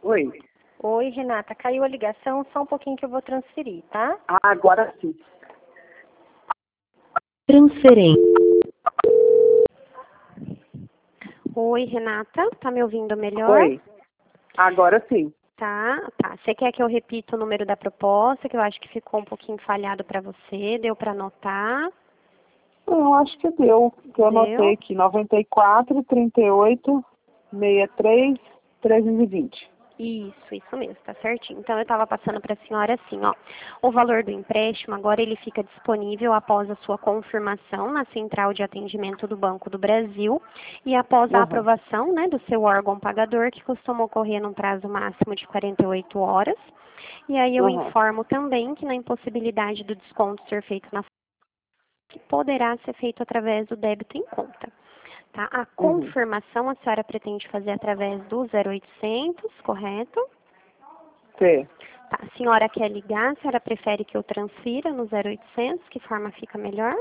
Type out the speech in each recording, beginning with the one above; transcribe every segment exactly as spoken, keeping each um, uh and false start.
Oi. Oi, Renata. Caiu a ligação, só um pouquinho que eu vou transferir, tá? Ah, agora sim. Transferência. Oi, Renata. Tá me ouvindo melhor? Oi. Agora sim. Tá, tá. Você quer que eu repita o número da proposta, que eu acho que ficou um pouquinho falhado para você? Deu para anotar? Eu acho que deu. Que eu anotei aqui. noventa e quatro, trinta e oito, sessenta e três, trezentos e vinte. Isso, isso mesmo, tá certinho. Então, eu estava passando para a senhora assim, ó. O valor do empréstimo agora ele fica disponível após a sua confirmação na Central de Atendimento do Banco do Brasil e após a Uhum. aprovação, né, do seu órgão pagador, que costuma ocorrer num prazo máximo de quarenta e oito horas. E aí eu Uhum. informo também que na impossibilidade do desconto ser feito na que poderá ser feito através do débito em conta. Tá? A Uhum. confirmação a senhora pretende fazer através do zero oitocentos, correto? Sim. Tá. A senhora quer ligar? A senhora prefere que eu transfira no zero oitocentos? Que forma fica melhor?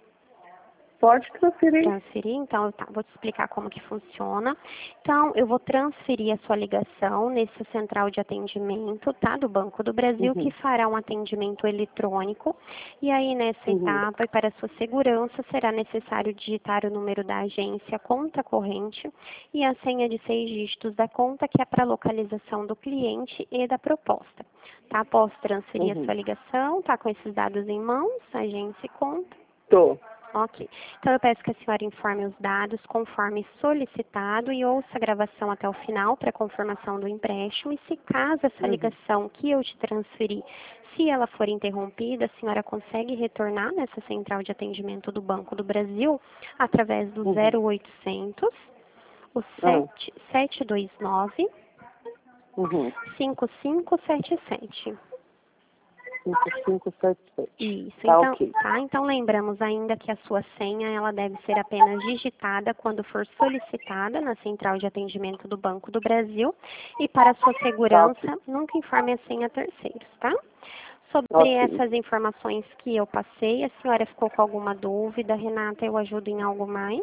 Pode transferir. Transferir, então, tá, vou te explicar como que funciona. Então, eu vou transferir a sua ligação nesse central de atendimento, tá, do Banco do Brasil, que Uhum. fará um atendimento eletrônico. E aí, nessa Uhum. etapa, e para sua segurança, será necessário digitar o número da agência, conta corrente e a senha de seis dígitos da conta, que é para localização do cliente e da proposta. Tá, após transferir a Uhum. sua ligação, tá com esses dados em mãos, agência e conta. Tô. Ok. Então, eu peço que a senhora informe os dados conforme solicitado e ouça a gravação até o final para confirmação do empréstimo. E se caso essa Uhum. ligação que eu te transferi, se ela for interrompida, a senhora consegue retornar nessa central de atendimento do Banco do Brasil através do Uhum. zero oitocentos, o Ah. sete dois nove, Uhum. cinco cinco sete sete. cinco cinco sete sete. Isso, Tá então, ok. tá? Então lembramos ainda que a sua senha ela deve ser apenas digitada quando for solicitada na central de atendimento do Banco do Brasil e para sua Tá ok. segurança, nunca informe a senha a terceiros, tá? Sobre Ok. essas informações que eu passei, a senhora ficou com alguma dúvida, Renata? Eu ajudo em algo mais?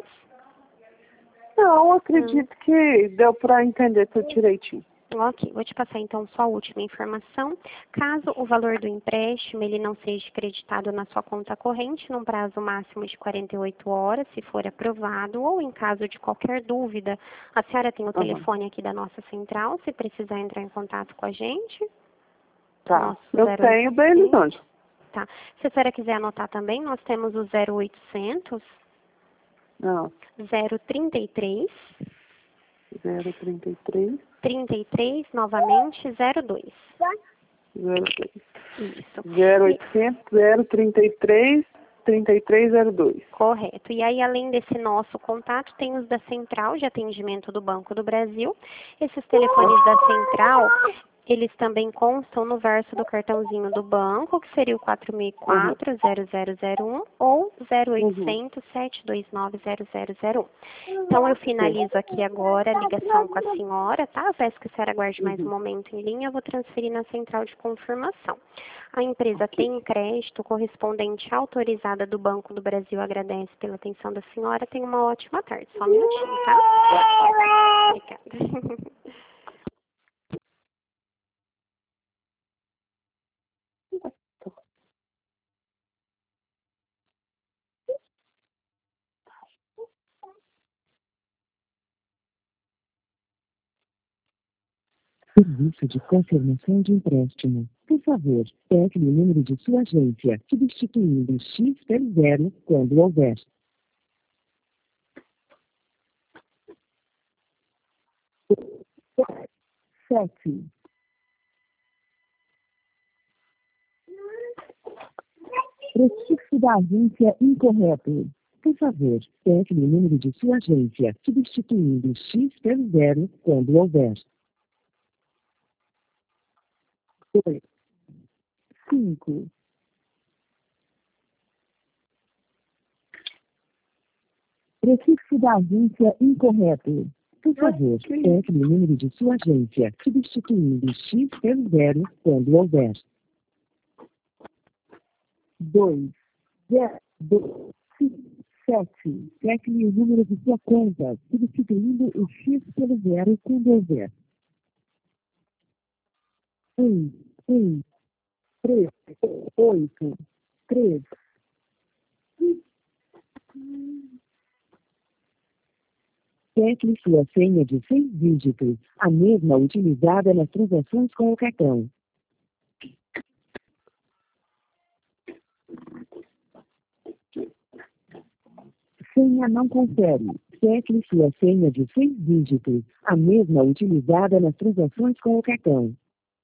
Não, Não. acredito que deu para entender tudo direitinho. Ok, vou te passar então só a última informação. Caso o valor do empréstimo ele não seja creditado na sua conta corrente num prazo máximo de quarenta e oito horas, se for aprovado, ou em caso de qualquer dúvida, a senhora tem o Uhum. telefone aqui da nossa central, se precisar entrar em contato com a gente, Tá. nosso Eu zero tenho deles oitocentos, onde? tá? Se a senhora quiser anotar também, nós temos o zero oitocentos, Não. zero trinta e três, zero trinta e três, trinta e três, novamente, zero dois. zero três. Isso. zero E oitocentos, zero trinta e três, trinta e três zero dois. correto. E aí, além desse nosso contato, tem os da Central de Atendimento do Banco do Brasil. Esses telefones da Central, eles também constam no verso do cartãozinho do banco, que seria o quatro mil e Uhum. quatro, zero zero zero um ou zero Uhum. oitocentos, sete dois nove, zero zero zero um. Então, eu Sim. finalizo aqui agora a ligação com a senhora, tá? Peço que a senhora aguarde mais um Uhum. momento em linha, eu vou transferir na central de confirmação. A empresa Ok. tem crédito correspondente autorizada do Banco do Brasil. Agradece pela atenção da senhora. Tenha uma ótima tarde. Só um minutinho, tá? Obrigada. Serviço de confirmação de empréstimo. Por favor, pegue o número de sua agência, substituindo o X pelo zero quando houver. Sete. Prefixo da agência incorreto. Por favor, pegue o número de sua agência, substituindo o X pelo zero quando houver. Dois. Cinco. Prefixo da agência incorreto. Por favor, pegue o número de sua agência, substituindo o X pelo zero quando houver. Dois, zero, dois, cinco, sete. Pegue o número de sua conta, substituindo o X pelo zero quando houver. um, um, três, oito, três. Tecle sua senha de seis dígitos, a mesma utilizada nas transações com o cartão. Senha não confere. Tecle sua senha de seis dígitos, a mesma utilizada nas transações com o cartão.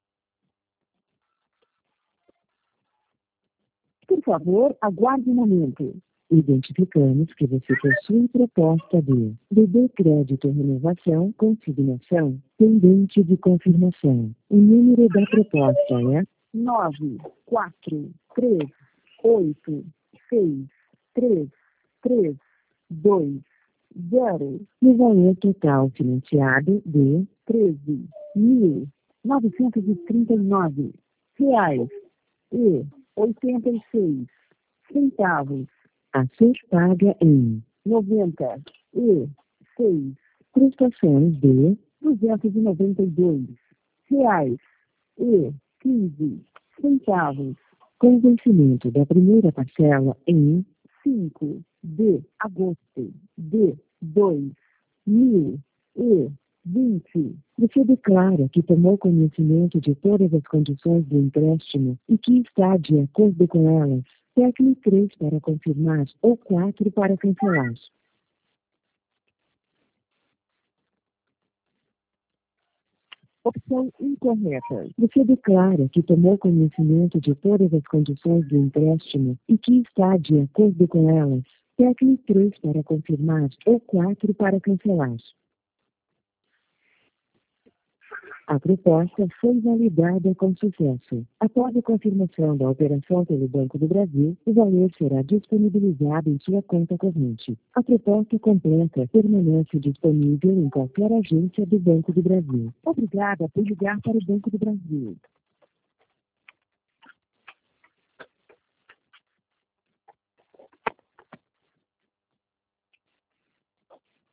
Por favor, aguarde um momento. Identificamos que você possui proposta de B B Crédito Renovação Consignação pendente de confirmação. O número da proposta é nove, quatro, três, oito, seis, três, três, dois, zero. E o valor total financiado de treze mil novecentos e trinta e nove reais e oitenta e seis centavos. A ser paga em noventa e seis prestações de duzentos e noventa e dois reais e quinze centavos. Com vencimento da primeira parcela em cinco de agosto de dois mil e vinte. Você declara que tomou conhecimento de todas as condições do empréstimo e que está de acordo com elas. Tecle três para confirmar ou quatro para cancelar. Opção incorreta. Você declara que tomou conhecimento de todas as condições do empréstimo e que está de acordo com elas. Tecle três para confirmar ou quatro para cancelar. A proposta foi validada com sucesso. Após a confirmação da operação pelo Banco do Brasil, o valor será disponibilizado em sua conta corrente. A proposta completa permanece disponível em qualquer agência do Banco do Brasil. Obrigada por ligar para o Banco do Brasil.